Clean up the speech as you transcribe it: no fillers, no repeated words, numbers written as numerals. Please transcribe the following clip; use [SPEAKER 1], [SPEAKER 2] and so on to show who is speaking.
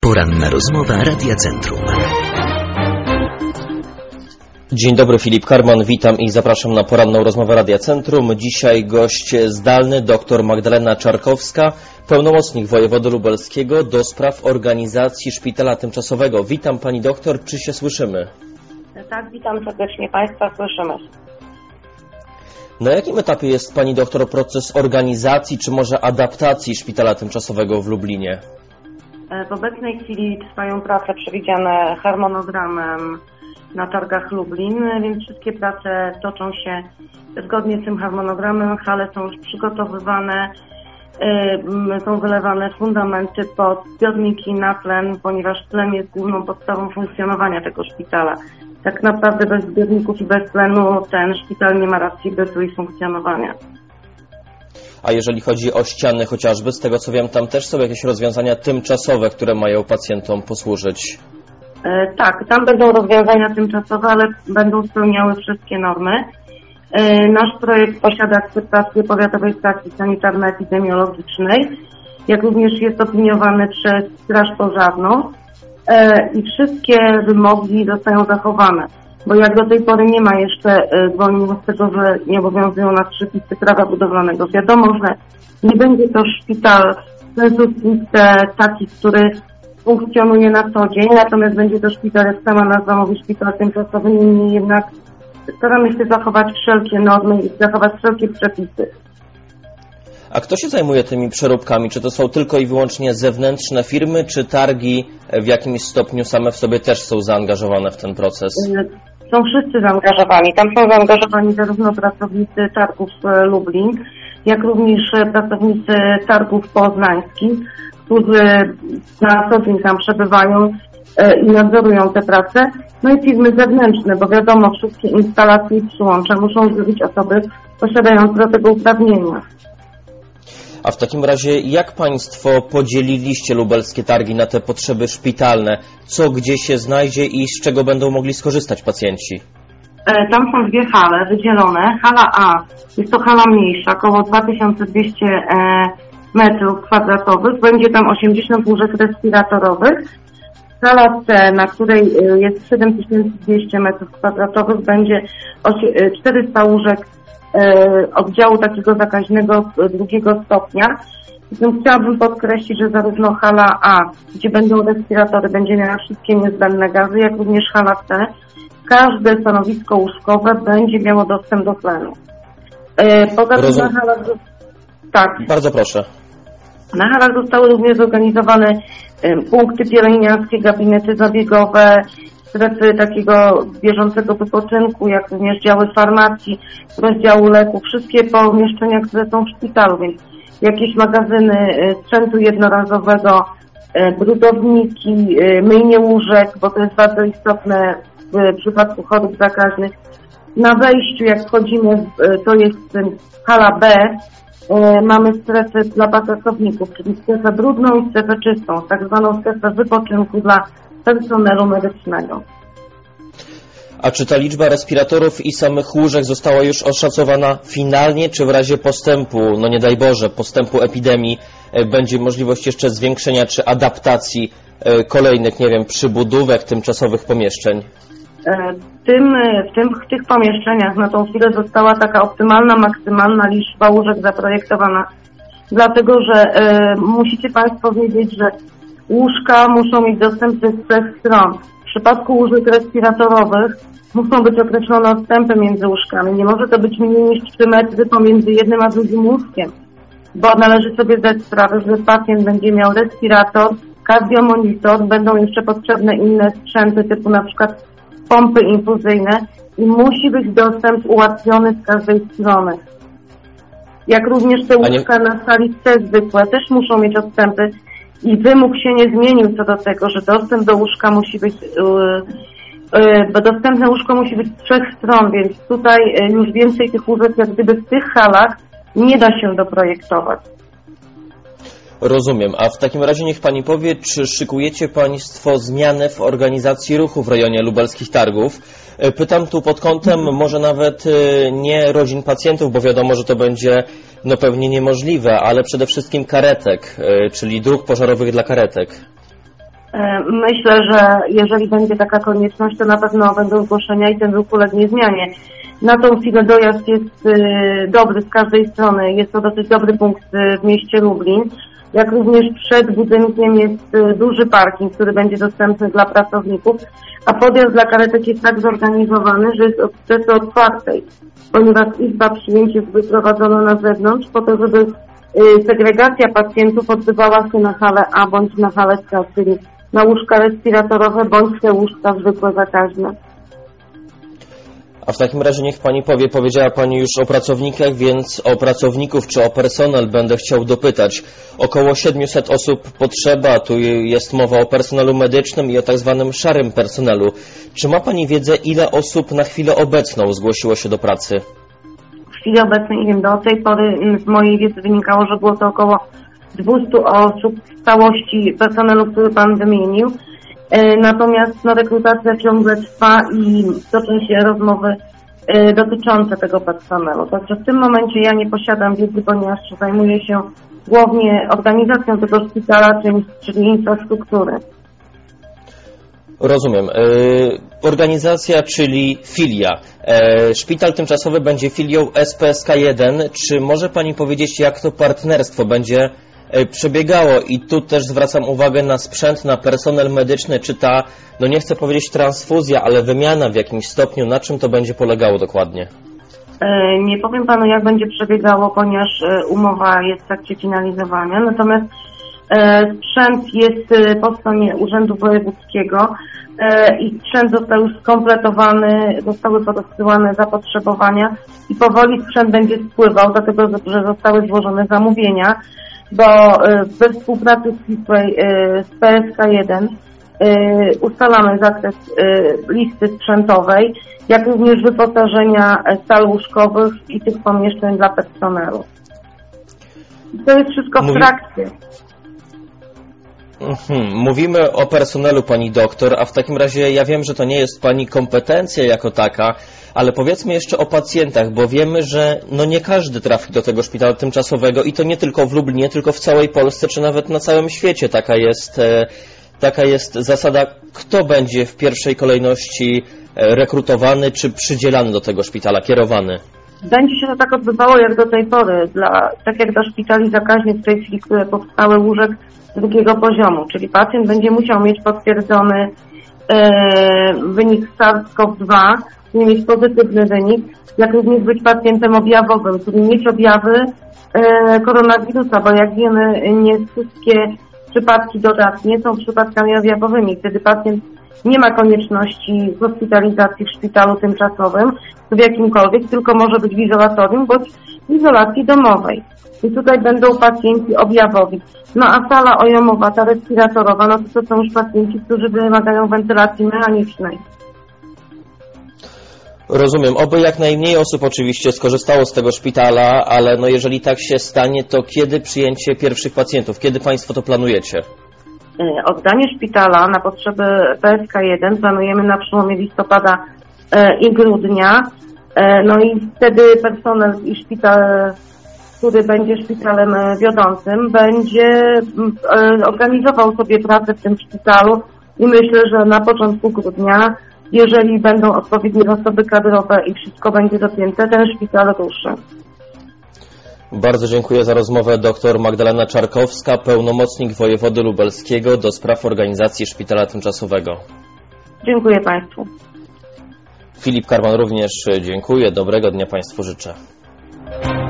[SPEAKER 1] Poranna rozmowa Radia Centrum.
[SPEAKER 2] Dzień dobry, Filip Karman, witam i zapraszam na poranną rozmowę Radia Centrum. Dzisiaj gość zdalny, dr Magdalena Czarkowska, pełnomocnik wojewody lubelskiego do spraw organizacji szpitala tymczasowego. Witam pani doktor, czy się słyszymy?
[SPEAKER 3] Tak, witam serdecznie państwa, słyszymy się.
[SPEAKER 2] Na jakim etapie jest pani doktor proces organizacji, czy może adaptacji szpitala tymczasowego w Lublinie?
[SPEAKER 3] W obecnej chwili trwają prace przewidziane harmonogramem na targach Lublin, więc wszystkie prace toczą się zgodnie z tym harmonogramem. Hale są już przygotowywane, są wylewane fundamenty pod zbiorniki na tlen, ponieważ tlen jest główną podstawą funkcjonowania tego szpitala. Tak naprawdę bez zbiorników i bez tlenu ten szpital nie ma racji bytu i funkcjonowania.
[SPEAKER 2] A jeżeli chodzi o ściany chociażby, z tego co wiem, tam też są jakieś rozwiązania tymczasowe, które mają pacjentom posłużyć?
[SPEAKER 3] Tak, tam będą rozwiązania tymczasowe, ale będą spełniały wszystkie normy. Nasz projekt posiada akceptację Powiatowej Stacji Sanitarno-Epidemiologicznej, jak również jest opiniowany przez Straż Pożarną i wszystkie wymogi zostają zachowane. Bo jak do tej pory nie ma jeszcze zwolnienia z tego, że nie obowiązują nas przepisy prawa budowlanego. Wiadomo, że nie będzie to szpital taki, który funkcjonuje na co dzień, natomiast będzie to szpital, jak sama nazwa mówi, szpital tymczasowy, niemniej jednak staramy się zachować wszelkie normy i zachować wszelkie przepisy.
[SPEAKER 2] A kto się zajmuje tymi przeróbkami? Czy to są tylko i wyłącznie zewnętrzne firmy, czy targi w jakimś stopniu same w sobie też są zaangażowane w ten proces?
[SPEAKER 3] Są wszyscy zaangażowani. Tam są zaangażowani zarówno pracownicy targów Lublin, jak również pracownicy targów poznańskich, którzy na co dzień tam przebywają i nadzorują te prace. No i firmy zewnętrzne, bo wiadomo, wszystkie instalacje i przyłącza muszą zrobić osoby posiadające do tego uprawnienia.
[SPEAKER 2] A w takim razie jak państwo podzieliliście lubelskie targi na te potrzeby szpitalne? Co gdzie się znajdzie i z czego będą mogli skorzystać pacjenci?
[SPEAKER 3] Tam są dwie hale wydzielone. Hala A jest to hala mniejsza, około 2200 metrów kwadratowych. Będzie tam 80 łóżek respiratorowych. Hala C, na której jest 7200 metrów kwadratowych, będzie 400 łóżek oddziału takiego zakaźnego drugiego stopnia. Więc chciałabym podkreślić, że zarówno hala A, gdzie będą respiratory, będzie miała wszystkie niezbędne gazy, jak również hala C, każde stanowisko łóżkowe będzie miało dostęp do tlenu. Poza tym na halach... Tak.
[SPEAKER 2] Bardzo proszę.
[SPEAKER 3] Na halach zostały również zorganizowane punkty pielęgniarskie, gabinety zabiegowe, strefy takiego bieżącego wypoczynku, jak również działy farmacji, rozdziału leków, wszystkie pomieszczenia, które są w szpitalu, więc jakieś magazyny sprzętu jednorazowego, brudowniki, myjnie łóżek, bo to jest bardzo istotne w przypadku chorób zakaźnych. Na wejściu, jak wchodzimy, to jest hala B, mamy strefy dla pracowników, czyli strefę brudną i strefę czystą, tak zwaną strefę wypoczynku dla personelu medycznego.
[SPEAKER 2] A czy ta liczba respiratorów i samych łóżek została już oszacowana finalnie, czy w razie postępu, no nie daj Boże, postępu epidemii będzie możliwość jeszcze zwiększenia czy adaptacji kolejnych, nie wiem, przybudówek, tymczasowych pomieszczeń?
[SPEAKER 3] W tych pomieszczeniach na tą chwilę została taka optymalna, maksymalna liczba łóżek zaprojektowana, dlatego że musicie państwo wiedzieć, że łóżka muszą mieć dostęp ze trzech stron. W przypadku łóżek respiratorowych muszą być określone odstępy między łóżkami. Nie może to być mniej niż 3 metry pomiędzy jednym a drugim łóżkiem, bo należy sobie zdać sprawę, że pacjent będzie miał respirator, kardiomonitor, będą jeszcze potrzebne inne sprzęty typu na przykład pompy infuzyjne i musi być dostęp ułatwiony z każdej strony. Jak również te łóżka na sali C zwykłe też muszą mieć odstępy i wymóg się nie zmienił co do tego, że dostęp do łóżka musi być, bo dostępne łóżko musi być z trzech stron, więc tutaj już więcej tych łóżek jak gdyby w tych halach nie da się doprojektować.
[SPEAKER 2] Rozumiem. A w takim razie niech pani powie, czy szykujecie państwo zmianę w organizacji ruchu w rejonie lubelskich targów? Pytam tu pod kątem może nawet nie rodzin pacjentów, bo wiadomo, że to będzie no pewnie niemożliwe, ale przede wszystkim karetek, czyli dróg pożarowych dla karetek.
[SPEAKER 3] Myślę, że jeżeli będzie taka konieczność, to na pewno będą zgłoszenia i ten ruch ulegnie zmianie. Na tą chwilę dojazd jest dobry z każdej strony. Jest to dosyć dobry punkt w mieście Lublin. Jak również przed budynkiem jest duży parking, który będzie dostępny dla pracowników, a podjazd dla karetek jest tak zorganizowany, że jest od 4:04, ponieważ izba przyjęć jest wyprowadzona na zewnątrz po to, żeby segregacja pacjentów odbywała się na halę A bądź na halę C, czyli na łóżka respiratorowe bądź te łóżka zwykłe zakaźne.
[SPEAKER 2] A w takim razie niech Pani powie, powiedziała Pani już o pracownikach, więc o pracowników czy o personel będę chciał dopytać. Około 700 osób potrzeba, tu jest mowa o personelu medycznym i o tak zwanym szarym personelu. Czy ma Pani wiedzę, ile osób na chwilę obecną zgłosiło się do pracy?
[SPEAKER 3] W chwili obecnej, nie wiem, do tej pory z mojej wiedzy wynikało, że było to około 200 osób w całości personelu, który Pan wymienił. Natomiast rekrutacja ciągle trwa i toczą się rozmowy dotyczące tego personelu. Także w tym momencie ja nie posiadam wiedzy, ponieważ zajmuję się głównie organizacją tego szpitala, czyli infrastruktury.
[SPEAKER 2] Rozumiem. Organizacja, czyli filia. Szpital tymczasowy będzie filią SPSK1. Czy może Pani powiedzieć, jak to partnerstwo będzie przebiegało? I tu też zwracam uwagę na sprzęt, na personel medyczny, czy ta, no nie chcę powiedzieć transfuzja, ale wymiana w jakimś stopniu, na czym to będzie polegało dokładnie?
[SPEAKER 3] Nie powiem Panu, jak będzie przebiegało, ponieważ umowa jest w trakcie finalizowania, natomiast sprzęt jest po stronie Urzędu Wojewódzkiego i sprzęt został już skompletowany, zostały podsyłane zapotrzebowania i powoli sprzęt będzie spływał, dlatego że zostały złożone zamówienia, bo we współpracy z PSK1 ustalamy zakres listy sprzętowej, jak również wyposażenia sal łóżkowych i tych pomieszczeń dla personelu. I to jest wszystko w trakcie.
[SPEAKER 2] Mówimy o personelu, Pani doktor, a w takim razie ja wiem, że to nie jest Pani kompetencja jako taka, ale powiedzmy jeszcze o pacjentach, bo wiemy, że no nie każdy trafi do tego szpitala tymczasowego i to nie tylko w Lublinie, tylko w całej Polsce, czy nawet na całym świecie. Taka jest zasada, kto będzie w pierwszej kolejności rekrutowany czy przydzielany do tego szpitala, kierowany.
[SPEAKER 3] Będzie się to tak odbywało jak do tej pory, tak jak do szpitali zakaźnych w tej chwili, które powstały, łóżek drugiego poziomu, czyli pacjent będzie musiał mieć potwierdzony wynik SARS-CoV-2, czyli mieć pozytywny wynik, jak również być pacjentem objawowym, czyli mieć objawy koronawirusa, bo jak wiemy, nie wszystkie przypadki dodatnie są przypadkami objawowymi. Wtedy pacjent nie ma konieczności hospitalizacji w szpitalu tymczasowym, w jakimkolwiek, tylko może być w izolatorium bądź w izolacji domowej. I tutaj będą pacjenci objawowi. No a sala ojomowa, ta respiratorowa, no to są już pacjenci, którzy wymagają wentylacji mechanicznej.
[SPEAKER 2] Rozumiem. Oby jak najmniej osób oczywiście skorzystało z tego szpitala, ale no jeżeli tak się stanie, to kiedy przyjęcie pierwszych pacjentów? Kiedy Państwo to planujecie?
[SPEAKER 3] Oddanie szpitala na potrzeby PSK1 planujemy na przełomie listopada i grudnia. No i wtedy personel i szpital, który będzie szpitalem wiodącym, będzie organizował sobie pracę w tym szpitalu i myślę, że na początku grudnia, jeżeli będą odpowiednie zasoby kadrowe i wszystko będzie dopięte, ten szpital ruszy.
[SPEAKER 2] Bardzo dziękuję za rozmowę. Dr Magdalena Czarkowska, pełnomocnik wojewody lubelskiego do spraw organizacji szpitala tymczasowego.
[SPEAKER 3] Dziękuję Państwu.
[SPEAKER 2] Filip Karman również dziękuję. Dobrego dnia Państwu życzę.